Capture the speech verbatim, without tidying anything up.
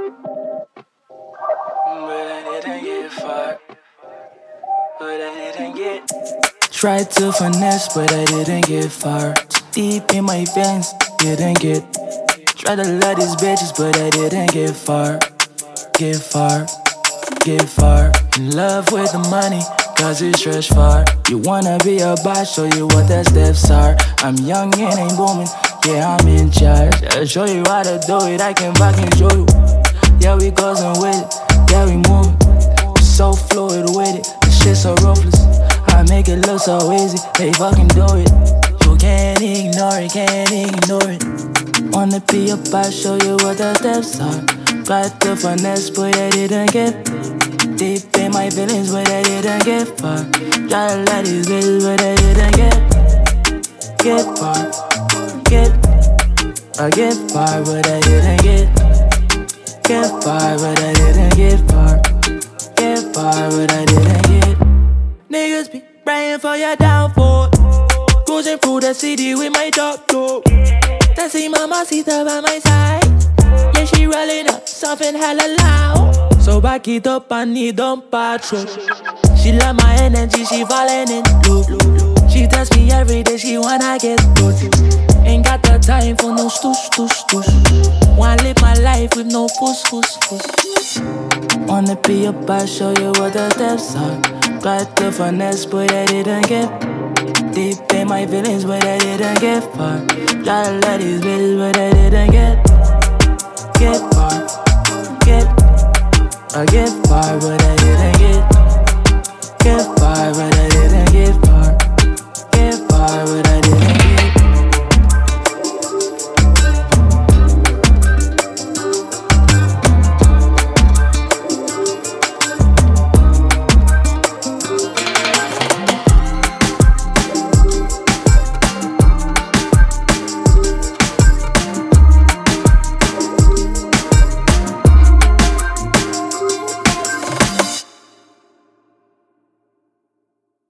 But I didn't get far. But I didn't get. Tried to finesse, but I didn't get far. Too deep in my veins, didn't get. Tried to love these bitches, but I didn't get far. Get far, get far. In love with the money, cause it stretch far. You wanna be a boss, show you what the steps are. I'm young and ain't booming, yeah, I'm in charge. I'll show you how to do it, I can fucking show you. Yeah, we cousin with it, yeah, we moving. So fluid with it, the shit so ruthless. I make it look so easy, they fucking do it. You can't ignore it, can't ignore it. Wanna be a boss, show you what the steps are. Tried to finesse, but I didn't get. Deep in my feelings, but I didn't get far. Try to let these bitches, but I didn't get. Get far, get. I get far, but I didn't get. Get far, but I didn't get far. Get far, but I didn't get. Niggas be praying for your downfall. Cruising through the city with my top door. Then see mamacita by my side. Yeah, she rolling up something hella loud. So back it up and need on patrol. She love my energy, she falling in love. She tells me every day she wanna get good. Ain't got the time for no stush, stush, stush. Wanna live my life with no push, push, push. Wanna be a boss, show you what the steps are. Tried to finesse, but I didn't get. Deep in my feelings, but I didn't get far. Try to let these bitches, but I didn't get. Get far, get. I get far, but I didn't